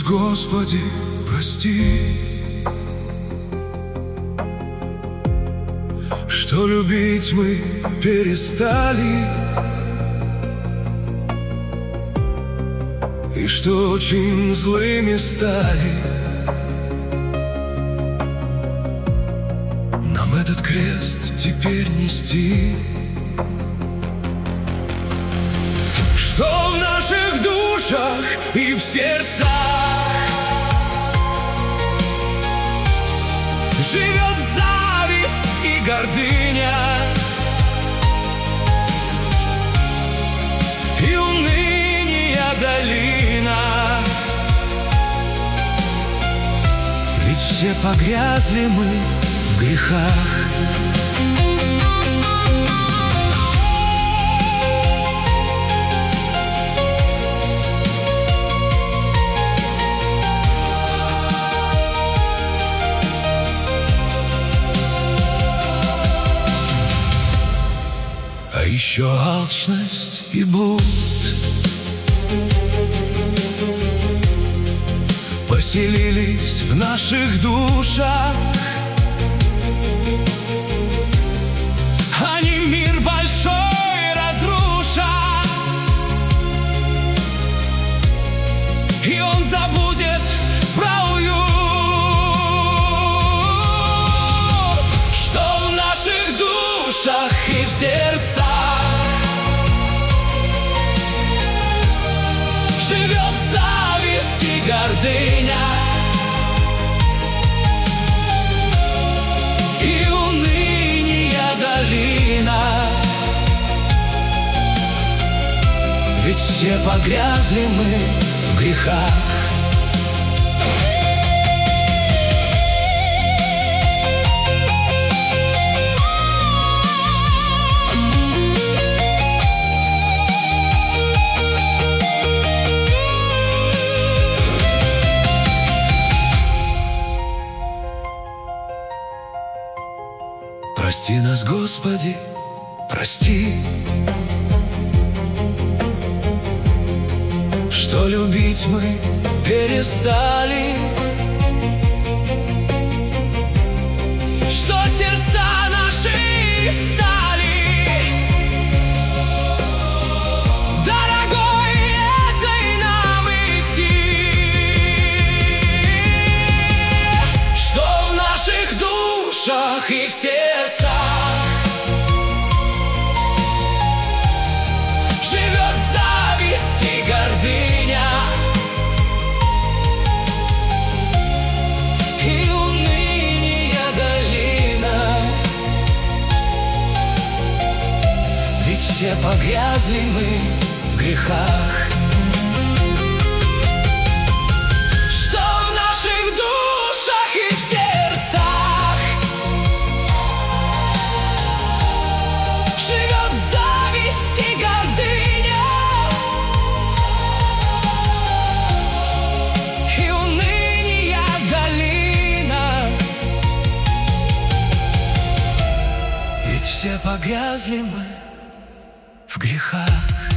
Господи, прости, что любить мы перестали, и что очень злыми стали. Нам этот крест теперь нести, что в наших душах и в сердцах живет зависть и гордыня, и уныния долина. Ведь все погрязли мы в грехах. А еще алчность и блуд поселились в наших душах. Они мир большой разрушат, и он забудет про уют, что в наших душах и в сердцах живет зависть и гордыня, и уныния долина. Ведь все погрязли мы в грехах. Прости нас, Господи, прости, что любить мы перестали, что сердца наши стали дорогой этой нам идти, что в наших душах и в сердцах живет зависть и гордыня, и уныния долина. Ведь все погрязли мы в грехах. Что в наших душах и в сердцах живет зависть и гордыня, и уныния долина. Ведь все погрязли мы в грехах.